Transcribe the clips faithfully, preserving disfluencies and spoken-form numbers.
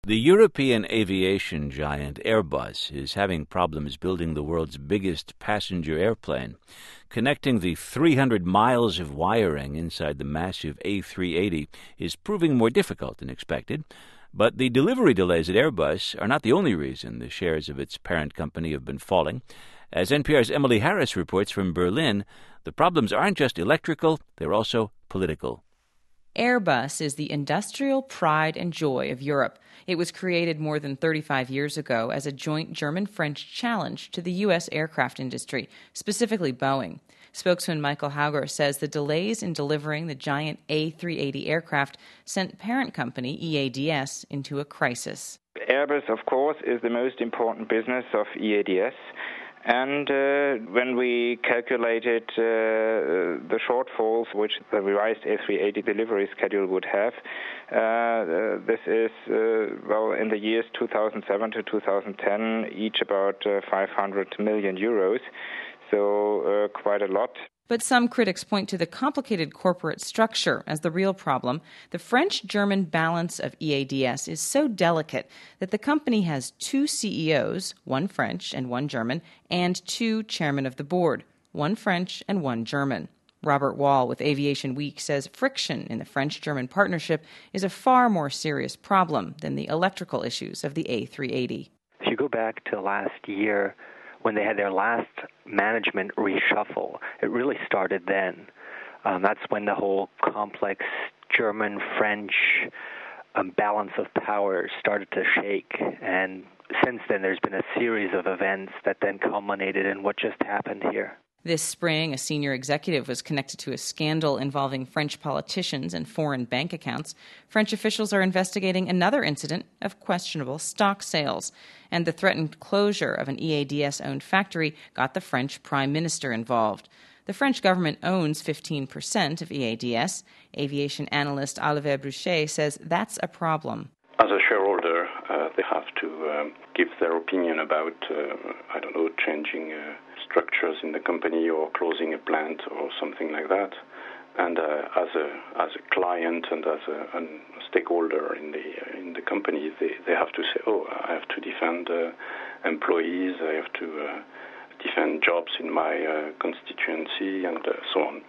The European aviation giant Airbus is having problems building the world's biggest passenger airplane. Connecting the three hundred miles of wiring inside the massive A three eighty is proving more difficult than expected. But the delivery delays at Airbus are not the only reason the shares of its parent company have been falling. As N P R's Emily Harris reports from Berlin, the problems aren't just electrical, they're also political. Airbus is the industrial pride and joy of Europe. It was created more than thirty-five years ago as a joint German-French challenge to the U S aircraft industry, specifically Boeing. Spokesman Michael Hauger says the delays in delivering the giant A three eighty aircraft sent parent company E A D S into a crisis. Airbus, of course, is the most important business of E A D S. And uh, when we calculated uh, the shortfalls which the revised A three eighty delivery schedule would have, uh, this is, uh, well, in the years two thousand seven to two thousand ten, each about uh, five hundred million euros, so uh, quite a lot. But some critics point to the complicated corporate structure as the real problem. The French-German balance of E A D S is so delicate that the company has two C E Os, one French and one German, and two chairmen of the board, one French and one German. Robert Wall with Aviation Week says friction in the French-German partnership is a far more serious problem than the electrical issues of the A three eighty. If you go back to last year, when they had their last management reshuffle, it really started then. Um, that's when the whole complex German-French um, balance of power started to shake. And since then, there's been a series of events that then culminated in what just happened here. This spring, a senior executive was connected to a scandal involving French politicians and foreign bank accounts. French officials are investigating another incident of questionable stock sales. And the threatened closure of an E A D S-owned factory got the French prime minister involved. The French government owns fifteen percent of E A D S. Aviation analyst Olivier Bruchet says that's a problem. As a shareholder, uh, they have to um, give their opinion about, uh, I don't know, changing uh, structures in the company or closing a plant or something like that. And uh, as a as a client and as a, a stakeholder in the uh, in the company, they, they have to say, oh, I have to defend uh, employees, I have to uh, defend jobs in my uh, constituency, and uh, so on.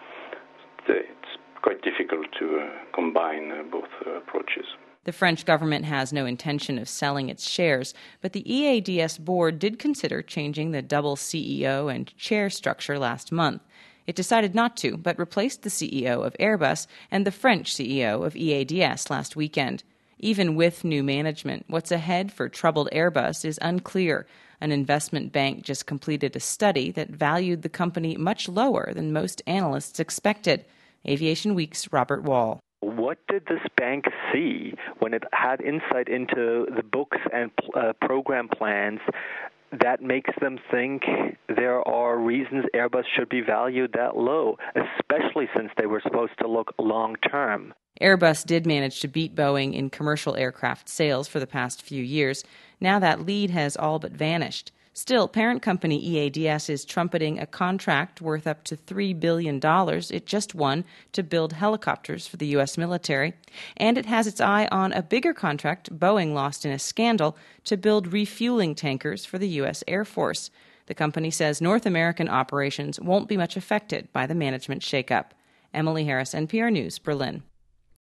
It's quite difficult to uh, combine uh, both uh, approaches. The French government has no intention of selling its shares, but the E A D S board did consider changing the double C E O and chair structure last month. It decided not to, but replaced the C E O of Airbus and the French C E O of E A D S last weekend. Even with new management, what's ahead for troubled Airbus is unclear. An investment bank just completed a study that valued the company much lower than most analysts expected. Aviation Week's Robert Wall. What did this bank see when it had insight into the books and uh, program plans that makes them think there are reasons Airbus should be valued that low, especially since they were supposed to look long-term? Airbus did manage to beat Boeing in commercial aircraft sales for the past few years. Now that lead has all but vanished. Still, parent company E A D S is trumpeting a contract worth up to three billion dollars it just won to build helicopters for the U S military. And it has its eye on a bigger contract Boeing lost in a scandal to build refueling tankers for the U S Air Force. The company says North American operations won't be much affected by the management shakeup. Emily Harris, N P R News, Berlin.